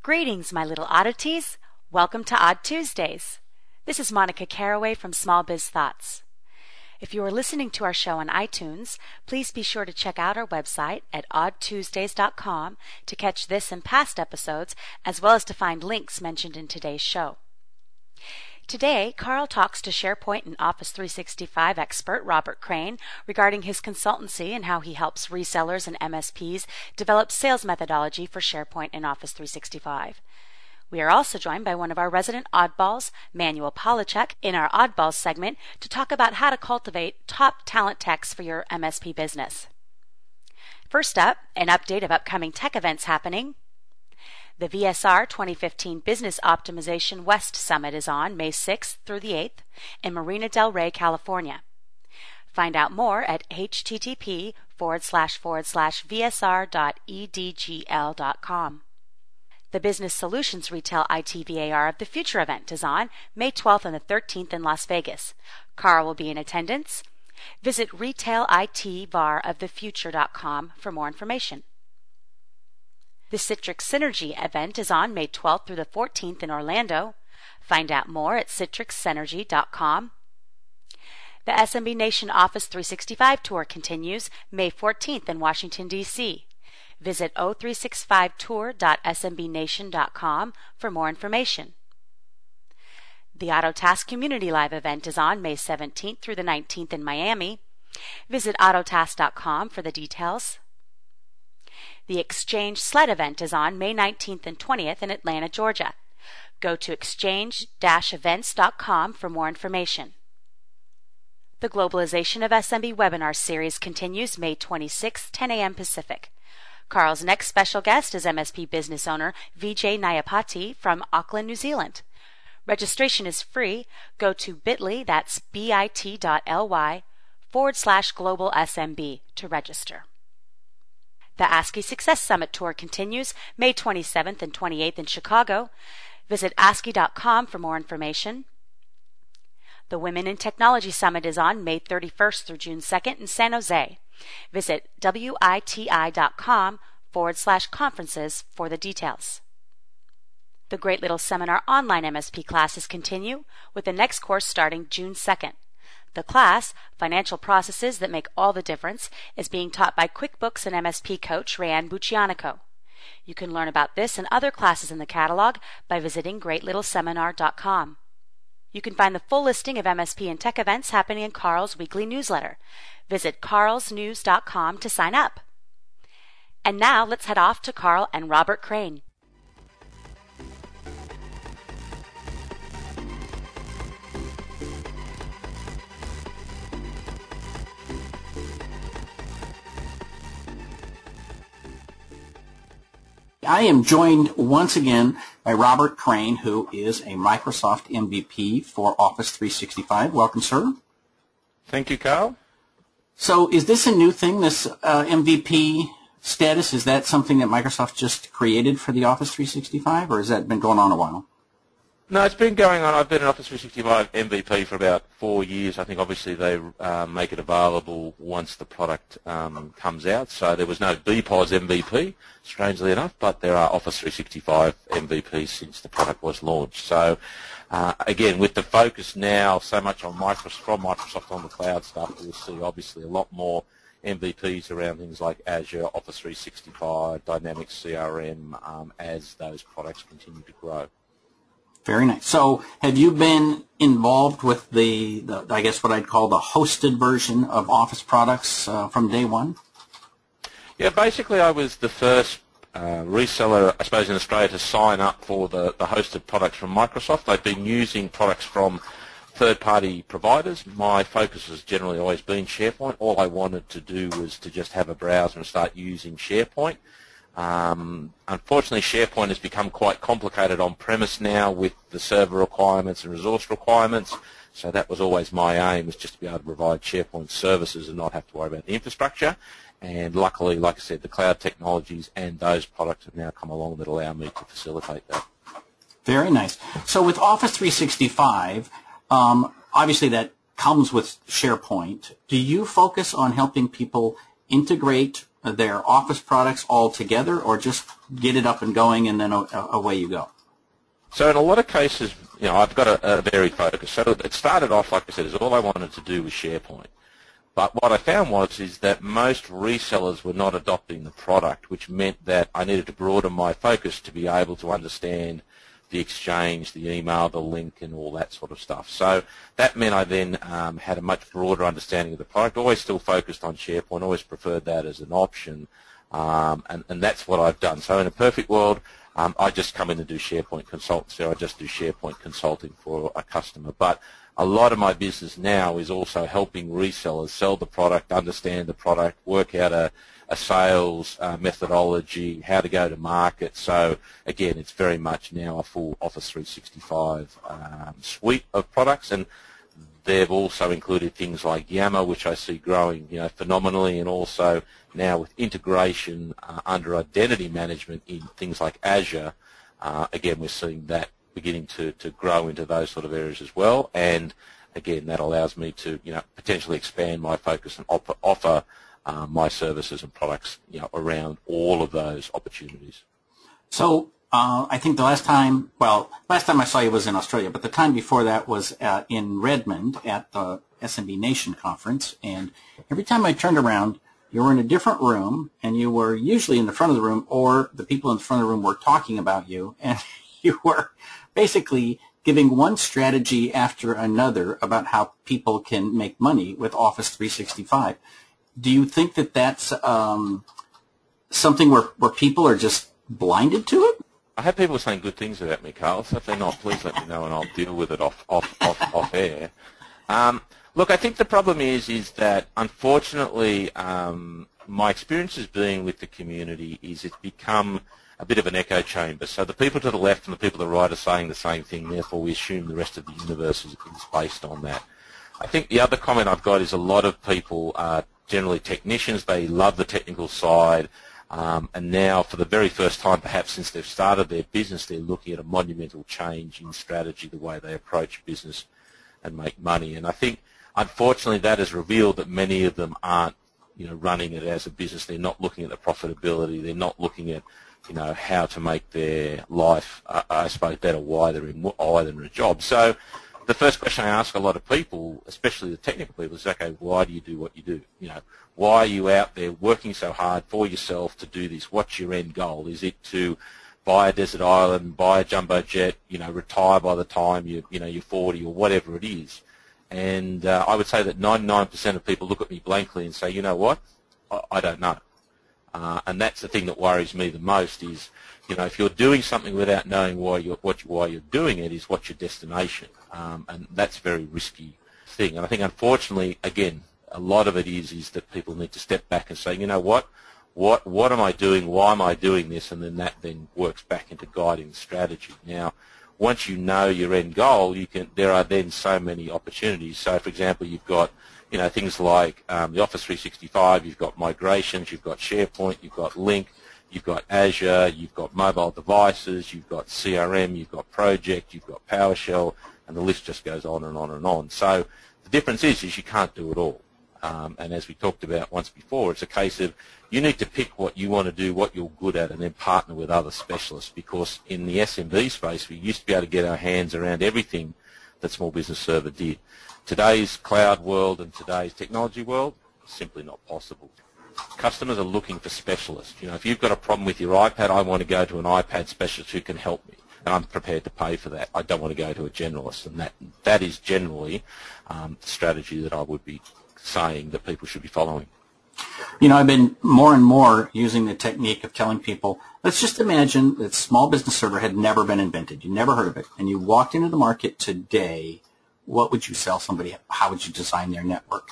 Greetings, my little oddities. Welcome to Odd Tuesdays. This is Monica Caraway from Small Biz Thoughts. If you are listening to our show on iTunes, please be sure to check out our website at oddtuesdays.com to catch this and past episodes, as well as to find links mentioned in today's show. Today, Carl talks to SharePoint and Office 365 expert Robert Crane regarding his consultancy and how he helps resellers and MSPs develop sales methodology for SharePoint and Office 365. We are also joined by one of our resident oddballs, Manuel Polachek, in our Oddballs segment to talk about how to cultivate top talent techs for your MSP business. First up, an update of upcoming tech events happening. The VSR 2015 Business Optimization West Summit is on May 6th through the 8th in Marina del Rey, California. Find out more at http://vsr.edgl.com. The Business Solutions Retail ITVAR of the Future event is on May 12th and the 13th in Las Vegas. Carl will be in attendance. Visit retailitvarofthefuture.com for more information. The Citrix Synergy event is on May 12th through the 14th in Orlando. Find out more at citrixsynergy.com. The SMB Nation Office 365 tour continues May 14th in Washington, D.C. Visit o365tour.smbnation.com for more information. The Autotask Community Live event is on May 17th through the 19th in Miami. Visit autotask.com for the details. The Exchange SLED event is on May 19th and 20th in Atlanta, Georgia. Go to exchange-events.com for more information. The Globalization of SMB webinar series continues May 26th, 10 a.m. Pacific. Carl's next special guest is MSP business owner Vijay Nayapati from Auckland, New Zealand. Registration is free. Go to bit.ly, that's bit.ly/globalsmb to register. The ASCII Success Summit Tour continues May 27th and 28th in Chicago. Visit ASCII.com for more information. The Women in Technology Summit is on May 31st through June 2nd in San Jose. Visit witi.com/conferences for the details. The Great Little Seminar online MSP classes continue with the next course starting June 2nd. The class, Financial Processes That Make All the Difference, is being taught by QuickBooks and MSP coach Rayanne Buccianico. You can learn about this and other classes in the catalog by visiting greatlittleseminar.com. You can find the full listing of MSP and tech events happening in Carl's weekly newsletter. Visit carlsnews.com to sign up. And now let's head off to Carl and Robert Crane. I am joined once again by Robert Crane, who is a Microsoft MVP for Office 365. Welcome, sir. Thank you, Carl. So is this a new thing, this MVP status? Is that something that Microsoft just created for the Office 365, or has that been going on a while? No, it's been going on. I've been an Office 365 MVP for about 4 years. I think obviously they make it available once the product comes out. So there was no BPOS MVP, strangely enough, but there are Office 365 MVPs since the product was launched. So again, with the focus now so much on Microsoft on the cloud stuff, we'll see obviously a lot more MVPs around things like Azure, Office 365, Dynamics CRM as those products continue to grow. Very nice. So have you been involved with the I guess what I'd call the hosted version of Office products from day one? Yeah, basically I was the first reseller, I suppose, in Australia to sign up for the hosted products from Microsoft. They've been using products from third-party providers. My focus has generally always been SharePoint. All I wanted to do was to just have a browser and start using SharePoint. Unfortunately, SharePoint has become quite complicated on-premise now with the server requirements and resource requirements, so that was always my aim, was just to be able to provide SharePoint services and not have to worry about the infrastructure. And luckily, like I said, the cloud technologies and those products have now come along that allow me to facilitate that. Very nice. So with Office 365, obviously that comes with SharePoint. Do you focus on helping people integrate their Office products all together, or just get it up and going and then away you go? So in a lot of cases, I've got a varied focus. So it started off, like I said, is all I wanted to do was SharePoint. But what I found is that most resellers were not adopting the product, which meant that I needed to broaden my focus to be able to understand the Exchange, the email, the link, and all that sort of stuff. So that meant I then had a much broader understanding of the product. Always still focused on SharePoint, always preferred that as an option, and that's what I've done. So in a perfect world, I just come in and do SharePoint consultancy. I just do SharePoint consulting for a customer. But a lot of my business now is also helping resellers sell the product, understand the product, work out a sales methodology, how to go to market. So again, it's very much now a full Office 365 suite of products, and they've also included things like Yammer, which I see growing phenomenally, and also now with integration under identity management in things like Azure. Again, we're seeing that beginning to grow into those sort of areas as well, and again, that allows me to potentially expand my focus and offer my services and products around all of those opportunities. So I think the last time I saw you was in Australia, but the time before that was in Redmond at the SMB Nation conference, and every time I turned around, you were in a different room, and you were usually in the front of the room, or the people in the front of the room were talking about you, and you were basically giving one strategy after another about how people can make money with Office 365. Do you think that that's something where people are just blinded to it? I have people saying good things about me, Carl, so if they're not, please let me know and I'll deal with it off air. Look, I think the problem is that, unfortunately, my experiences being with the community is it's become a bit of an echo chamber. So the people to the left and the people to the right are saying the same thing, therefore we assume the rest of the universe is based on that. I think the other comment I've got is a lot of people are generally technicians. They love the technical side, and now for the very first time, perhaps since they've started their business, they're looking at a monumental change in strategy, the way they approach business and make money. And I think, unfortunately, that has revealed that many of them aren't running it as a business. They're not looking at the profitability. They're not looking at how to make their life, I suppose, better why they're in a job. So the first question I ask a lot of people, especially the technical people, is, okay, why do you do what you do? Why are you out there working so hard for yourself to do this? What's your end goal? Is it to buy a desert island, buy a jumbo jet, retire by the time you're 40 or whatever it is? And I would say that 99% of people look at me blankly and say, you know what, I don't know. And that's the thing that worries me the most is, if you're doing something without knowing why you're doing it, is what's your destination, and that's a very risky thing. And I think, unfortunately, again, a lot of it is that people need to step back and say, you know what am I doing? Why am I doing this? And then that works back into guiding strategy. Now, once you know your end goal, there are then so many opportunities. So, for example, you've got things like the Office 365, you've got migrations, you've got SharePoint, you've got Link, you've got Azure, you've got mobile devices, you've got CRM, you've got Project, you've got PowerShell, and the list just goes on and on and on. So the difference is you can't do it all. And as we talked about once before, it's a case of you need to pick what you want to do, what you're good at, and then partner with other specialists, because in the SMB space, we used to be able to get our hands around everything that Small Business Server did. Today's cloud world and today's technology world, simply not possible. Customers are looking for specialists. If you've got a problem with your iPad, I want to go to an iPad specialist who can help me, and I'm prepared to pay for that. I don't want to go to a generalist, and that is generally the strategy that I would be saying that people should be following. I've been more and more using the technique of telling people, let's just imagine that Small Business Server had never been invented. You never heard of it, and you walked into the market today. What would you sell somebody? How would you design their network?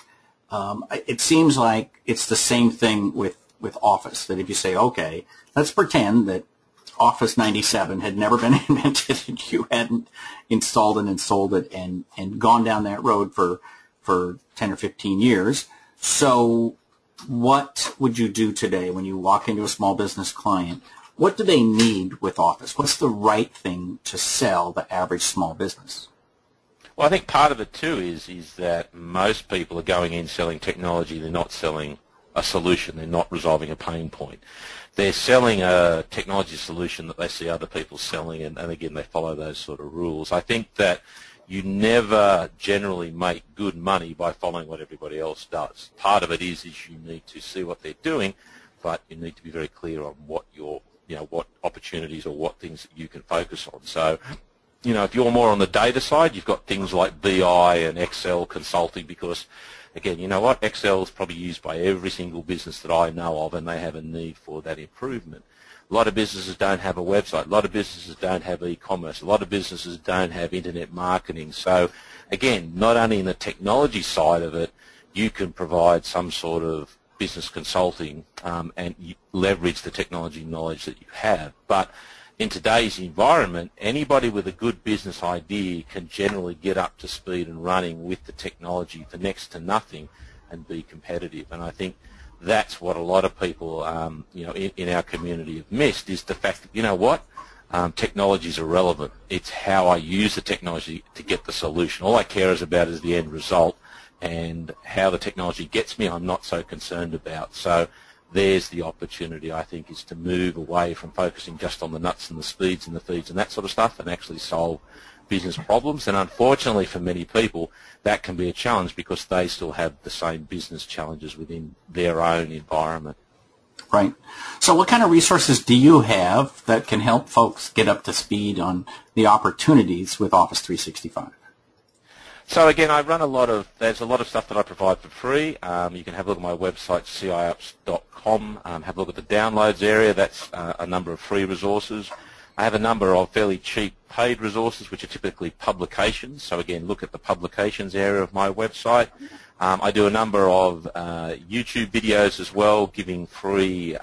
It seems like it's the same thing with Office, that if you say, okay, let's pretend that Office 97 had never been invented and you hadn't installed it and sold it and gone down that road for 10 or 15 years. So what would you do today when you walk into a small business client? What do they need with Office? What's the right thing to sell the average small business? Well, I think part of it too is that most people are going in selling technology. They're not selling a solution. They're not resolving a pain point. They're selling a technology solution that they see other people selling, and again, they follow those sort of rules. I think that you never generally make good money by following what everybody else does. Part of it is you need to see what they're doing, but you need to be very clear on what what opportunities or what things that you can focus on. So, if you're more on the data side, you've got things like BI and Excel consulting, because again, you know what? Excel is probably used by every single business that I know of, and they have a need for that improvement. A lot of businesses don't have a website. A lot of businesses don't have e-commerce. A lot of businesses don't have internet marketing. So, again, not only in the technology side of it, you can provide some sort of business consulting and you leverage the technology knowledge that you have. But in today's environment, anybody with a good business idea can generally get up to speed and running with the technology for next to nothing and be competitive. And I think that's what a lot of people, in our community have missed, is the fact that, technology is irrelevant. It's how I use the technology to get the solution. All I care about is the end result, and how the technology gets me, I'm not so concerned about. So there's the opportunity, I think, is to move away from focusing just on the nuts and the speeds and the feeds and that sort of stuff, and actually solve business problems. And unfortunately for many people, that can be a challenge because they still have the same business challenges within their own environment. Right. So what kind of resources do you have that can help folks get up to speed on the opportunities with Office 365? So again, there's a lot of stuff that I provide for free. You can have a look at my website, ciops.com. Have a look at the downloads area. That's a number of free resources. I have a number of fairly cheap paid resources, which are typically publications. So again, look at the publications area of my website. I do a number of YouTube videos as well, giving free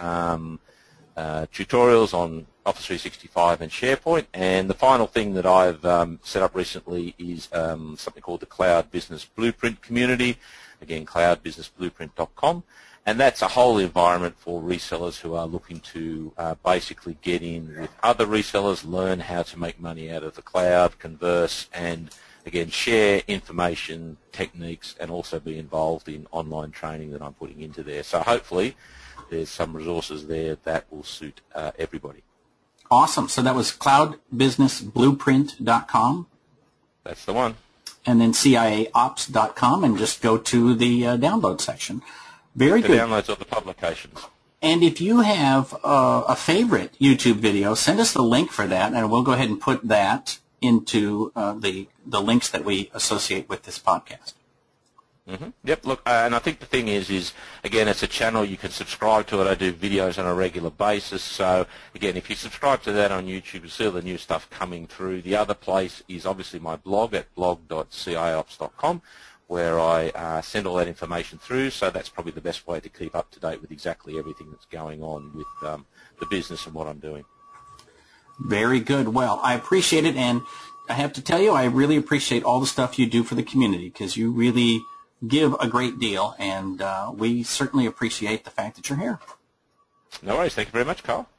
tutorials on Office 365 and SharePoint. And the final thing that I've set up recently is something called the Cloud Business Blueprint community. Again, cloudbusinessblueprint.com. And that's a whole environment for resellers who are looking to basically get in with other resellers, learn how to make money out of the cloud, converse, and again, share information, techniques, and also be involved in online training that I'm putting into there. So hopefully there's some resources there that will suit everybody. Awesome. So that was cloudbusinessblueprint.com. That's the one. And then ciaops.com, and just go to the download section. Very good. The downloads of the publications. And if you have a favorite YouTube video, send us the link for that, and we'll go ahead and put that into the links that we associate with this podcast. Mm-hmm. Yep, look, and I think the thing is, again, it's a channel. You can subscribe to it. I do videos on a regular basis. So, again, if you subscribe to that on YouTube, you'll see all the new stuff coming through. The other place is obviously my blog at blog.ciops.com, where I send all that information through. So that's probably the best way to keep up to date with exactly everything that's going on with the business and what I'm doing. Very good. Well, I appreciate it, and I have to tell you, I really appreciate all the stuff you do for the community, because you really give a great deal, and we certainly appreciate the fact that you're here. No worries. Thank you very much, Carl.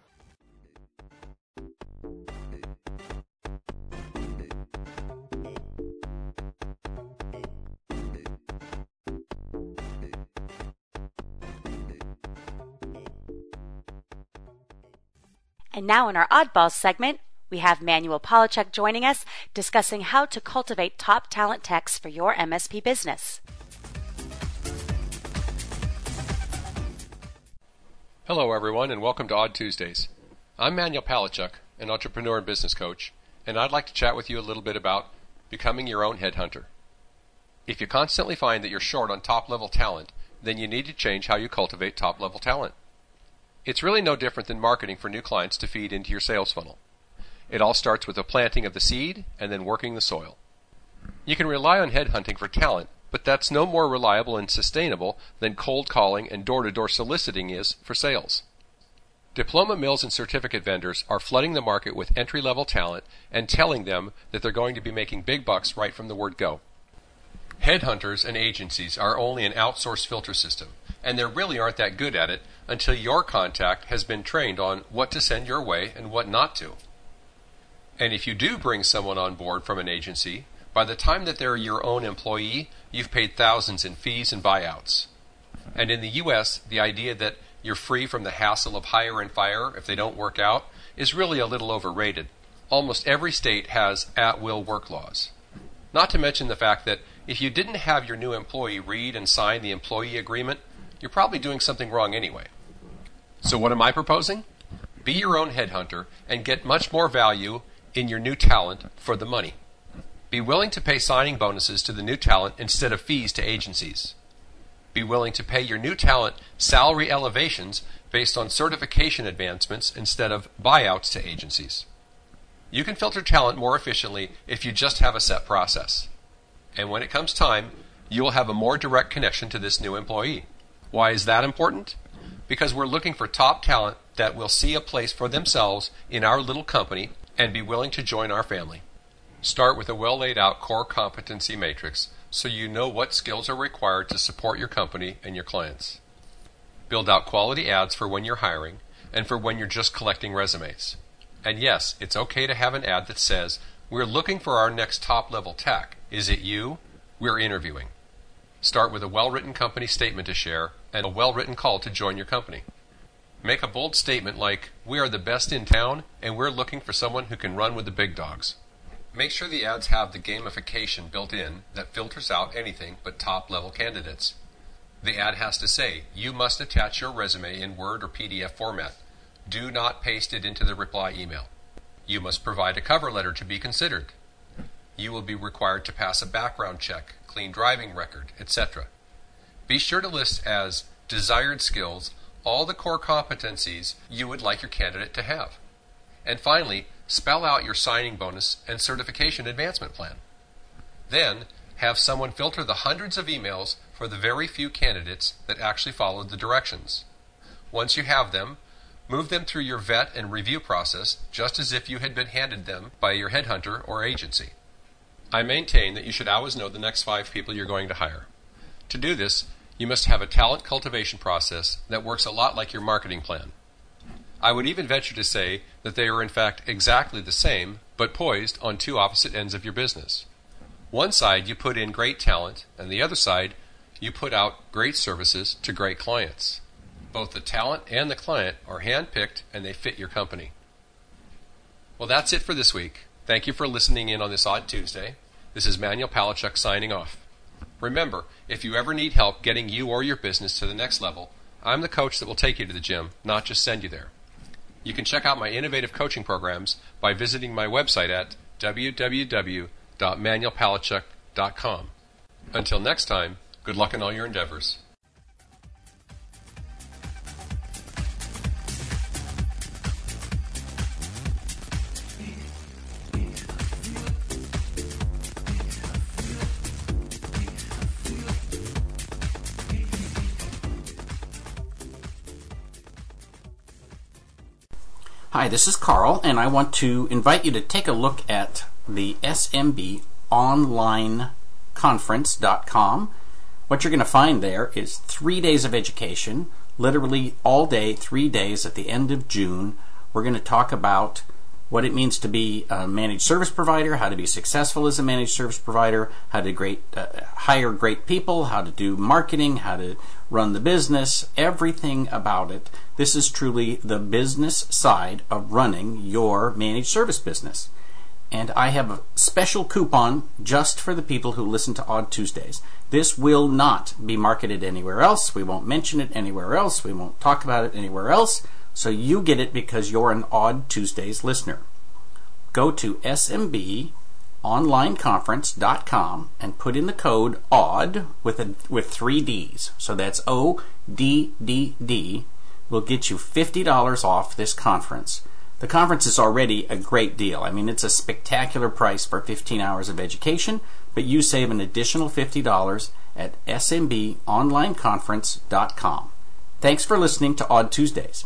And now in our Oddballs segment, we have Manuel Palachuk joining us, discussing how to cultivate top talent techs for your MSP business. Hello everyone, and welcome to Odd Tuesdays. I'm Manuel Palachuk, an entrepreneur and business coach, and I'd like to chat with you a little bit about becoming your own headhunter. If you constantly find that you're short on top-level talent, then you need to change how you cultivate top-level talent. It's really no different than marketing for new clients to feed into your sales funnel. It all starts with the planting of the seed and then working the soil. You can rely on headhunting for talent, but that's no more reliable and sustainable than cold calling and door-to-door soliciting is for sales. Diploma mills and certificate vendors are flooding the market with entry-level talent and telling them that they're going to be making big bucks right from the word go. Headhunters and agencies are only an outsourced filter system, and they really aren't that good at it until your contact has been trained on what to send your way and what not to. And if you do bring someone on board from an agency, by the time that they're your own employee, you've paid thousands in fees and buyouts. And in the U.S., the idea that you're free from the hassle of hire and fire if they don't work out is really a little overrated. Almost every state has at-will work laws. Not to mention the fact that if you didn't have your new employee read and sign the employee agreement, you're probably doing something wrong anyway. So what am I proposing? Be your own headhunter and get much more value in your new talent for the money. Be willing to pay signing bonuses to the new talent instead of fees to agencies. Be willing to pay your new talent salary elevations based on certification advancements instead of buyouts to agencies. You can filter talent more efficiently if you just have a set process. And when it comes time, you will have a more direct connection to this new employee. Why is that important? Because we're looking for top talent that will see a place for themselves in our little company and be willing to join our family. Start with a well laid out core competency matrix so you know what skills are required to support your company and your clients. Build out quality ads for when you're hiring and for when you're just collecting resumes. And yes, it's okay to have an ad that says, "We're looking for our next top-level tech. Is it you? We're interviewing." Start with a well-written company statement to share and a well-written call to join your company. Make a bold statement like, "We are the best in town and we're looking for someone who can run with the big dogs." Make sure the ads have the gamification built in that filters out anything but top-level candidates. The ad has to say, "You must attach your resume in Word or PDF format. Do not paste it into the reply email." You must provide a cover letter to be considered. You will be required to pass a background check, clean driving record, etc. Be sure to list as desired skills all the core competencies you would like your candidate to have. And finally, spell out your signing bonus and certification advancement plan. Then, have someone filter the hundreds of emails for the very few candidates that actually followed the directions. Once you have them, move them through your vet and review process just as if you had been handed them by your headhunter or agency. I maintain that you should always know the next 5 people you're going to hire. To do this, you must have a talent cultivation process that works a lot like your marketing plan. I would even venture to say that they are in fact exactly the same, but poised on 2 opposite ends of your business. One side you put in great talent, and the other side you put out great services to great clients. Both the talent and the client are hand-picked and they fit your company. Well, that's it for this week. Thank you for listening in on this Odd Tuesday. This is Manuel Palachuk signing off. Remember, if you ever need help getting you or your business to the next level, I'm the coach that will take you to the gym, not just send you there. You can check out my innovative coaching programs by visiting my website at www.manuelpalachuk.com. Until next time, good luck in all your endeavors. Hi, this is Carl, and I want to invite you to take a look at the SMBonlineconference.com. What you're going to find there is 3 days of education, literally all day, 3 days at the end of June. We're going to talk about what it means to be a managed service provider, how to be successful as a managed service provider, how to hire great people, how to do marketing, how to run the business, everything about it. This is truly the business side of running your managed service business. And I have a special coupon just for the people who listen to Odd Tuesdays. This will not be marketed anywhere else. We won't mention it anywhere else. We won't talk about it anywhere else. So you get it because you're an Odd Tuesdays listener. Go to SMBonlineconference.com and put in the code ODD with 3 Ds. So that's ODDD. Will get you $50 off this conference. The conference is already a great deal. I mean, it's a spectacular price for 15 hours of education, but you save an additional $50 at SMBonlineconference.com. Thanks for listening to Odd Tuesdays.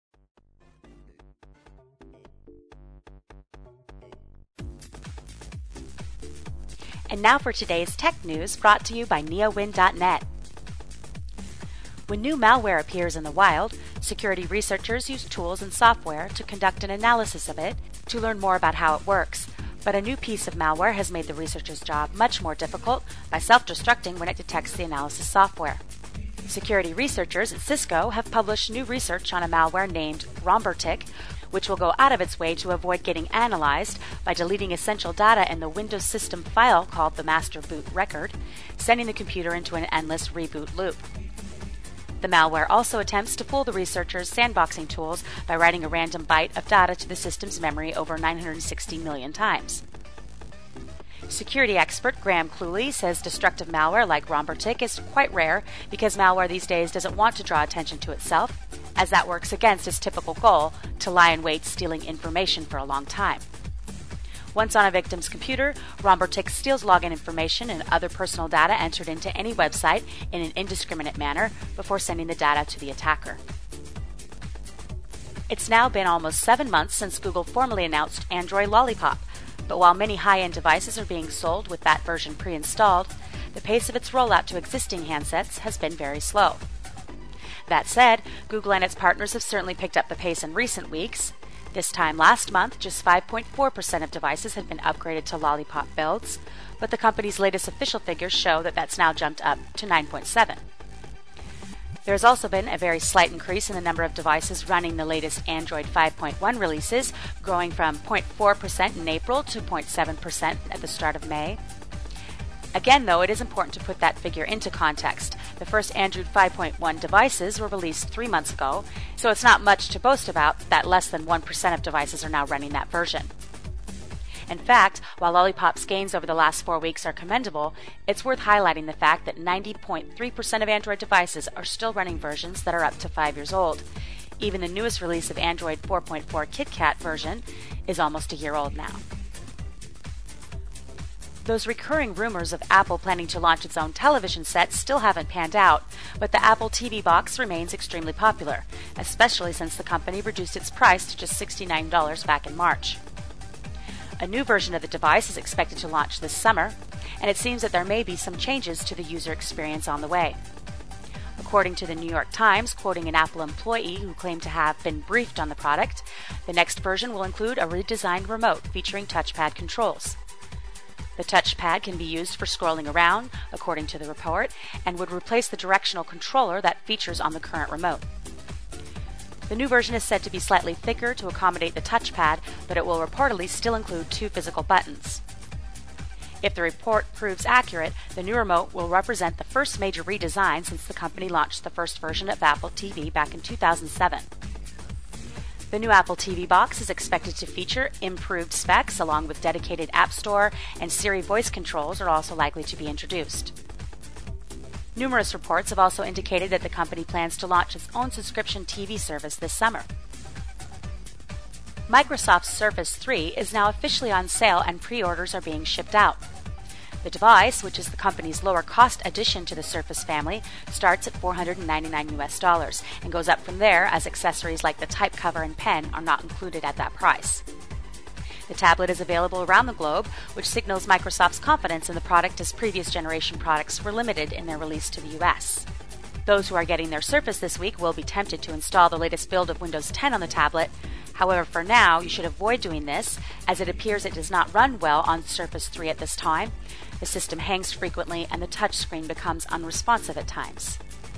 And now for today's tech news brought to you by NeoWin.net. When new malware appears in the wild, security researchers use tools and software to conduct an analysis of it to learn more about how it works. But a new piece of malware has made the researcher's job much more difficult by self-destructing when it detects the analysis software. Security researchers at Cisco have published new research on a malware named Rombertic, which will go out of its way to avoid getting analyzed by deleting essential data in the Windows system file called the master boot record, sending the computer into an endless reboot loop. The malware also attempts to fool the researchers' sandboxing tools by writing a random byte of data to the system's memory over 960 million times. Security expert Graham Cluley says destructive malware like Rombertic is quite rare because malware these days doesn't want to draw attention to itself, as that works against its typical goal to lie in wait stealing information for a long time. Once on a victim's computer, Rombertic steals login information and other personal data entered into any website in an indiscriminate manner before sending the data to the attacker. It's now been almost 7 months since Google formally announced Android Lollipop, but while many high-end devices are being sold with that version pre-installed, the pace of its rollout to existing handsets has been very slow. That said, Google and its partners have certainly picked up the pace in recent weeks. This time last month, just 5.4% of devices had been upgraded to Lollipop builds, but the company's latest official figures show that that's now jumped up to 9.7%. There has also been a very slight increase in the number of devices running the latest Android 5.1 releases, growing from 0.4% in April to 0.7% at the start of May. Again, though, it is important to put that figure into context. The first Android 5.1 devices were released 3 months ago, so it's not much to boast about that less than 1% of devices are now running that version. In fact, while Lollipop's gains over the last 4 weeks are commendable, it's worth highlighting the fact that 90.3% of Android devices are still running versions that are up to 5 years old. Even the newest release of Android 4.4 KitKat version is almost a year old now. Those recurring rumors of Apple planning to launch its own television set still haven't panned out, but the Apple TV box remains extremely popular, especially since the company reduced its price to just $69 back in March. A new version of the device is expected to launch this summer, and it seems that there may be some changes to the user experience on the way. According to the New York Times, quoting an Apple employee who claimed to have been briefed on the product, the next version will include a redesigned remote featuring touchpad controls. The touchpad can be used for scrolling around, according to the report, and would replace the directional controller that features on the current remote. The new version is said to be slightly thicker to accommodate the touchpad, but it will reportedly still include 2 physical buttons. If the report proves accurate, the new remote will represent the first major redesign since the company launched the first version of Apple TV back in 2007. The new Apple TV box is expected to feature improved specs along with dedicated App Store, and Siri voice controls are also likely to be introduced. Numerous reports have also indicated that the company plans to launch its own subscription TV service this summer. Microsoft's Surface 3 is now officially on sale and pre-orders are being shipped out. The device, which is the company's lower-cost addition to the Surface family, starts at $499 and goes up from there as accessories like the type cover and pen are not included at that price. The tablet is available around the globe, which signals Microsoft's confidence in the product as previous generation products were limited in their release to the US. Those who are getting their Surface this week will be tempted to install the latest build of Windows 10 on the tablet. However, for now, you should avoid doing this, as it appears it does not run well on Surface 3 at this time. The system hangs frequently and the touchscreen becomes unresponsive at times.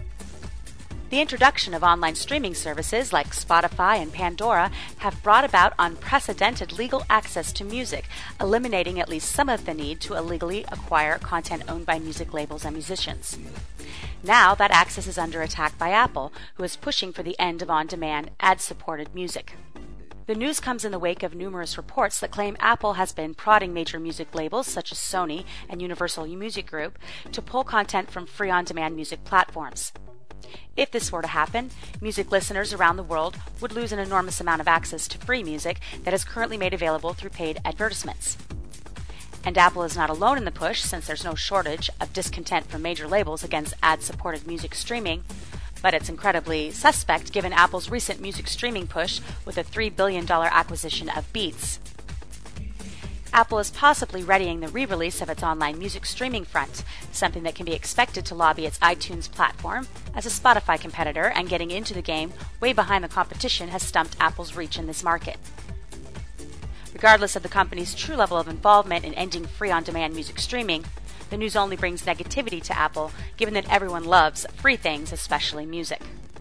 The introduction of online streaming services like Spotify and Pandora have brought about unprecedented legal access to music, eliminating at least some of the need to illegally acquire content owned by music labels and musicians. Now that access is under attack by Apple, who is pushing for the end of on-demand, ad-supported music. The news comes in the wake of numerous reports that claim Apple has been prodding major music labels such as Sony and Universal Music Group to pull content from free on-demand music platforms. If this were to happen, music listeners around the world would lose an enormous amount of access to free music that is currently made available through paid advertisements. And Apple is not alone in the push, since there's no shortage of discontent from major labels against ad-supported music streaming, but it's incredibly suspect given Apple's recent music streaming push with a $3 billion acquisition of Beats. Apple is possibly readying the re-release of its online music streaming front, something that can be expected to lobby its iTunes platform as a Spotify competitor, and getting into the game way behind the competition has stumped Apple's reach in this market. Regardless of the company's true level of involvement in ending free on-demand music streaming, The news only brings negativity to Apple, given that everyone loves free things, especially music.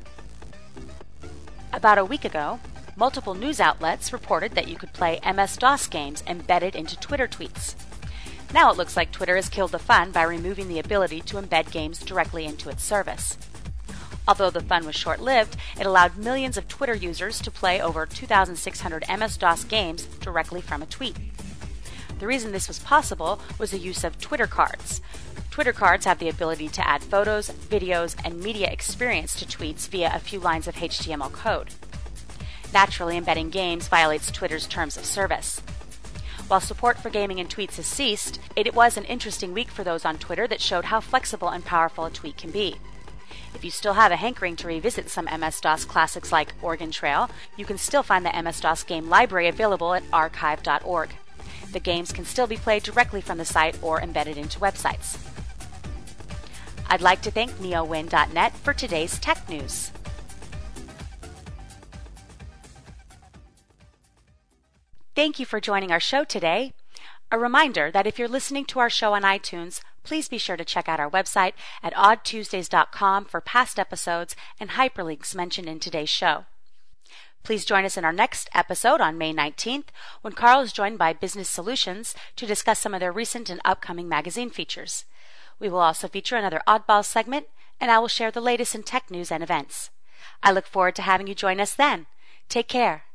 About a week ago, multiple news outlets reported that you could play MS-DOS games embedded into Twitter tweets. Now it looks like Twitter has killed the fun by removing the ability to embed games directly into its service. Although the fun was short-lived, it allowed millions of Twitter users to play over 2,600 MS-DOS games directly from a tweet. The reason this was possible was the use of Twitter cards. Twitter cards have the ability to add photos, videos, and media experience to tweets via a few lines of HTML code. Naturally, embedding games violates Twitter's terms of service. While support for gaming in tweets has ceased, it was an interesting week for those on Twitter that showed how flexible and powerful a tweet can be. If you still have a hankering to revisit some MS-DOS classics like Oregon Trail, you can still find the MS-DOS game library available at archive.org. The games can still be played directly from the site or embedded into websites. I'd like to thank neowin.net for today's tech news. Thank you for joining our show today. A reminder that if you're listening to our show on iTunes, please be sure to check out our website at oddtuesdays.com for past episodes and hyperlinks mentioned in today's show. Please join us in our next episode on May 19th, when Carl is joined by Business Solutions to discuss some of their recent and upcoming magazine features. We will also feature another Oddball segment, and I will share the latest in tech news and events. I look forward to having you join us then. Take care.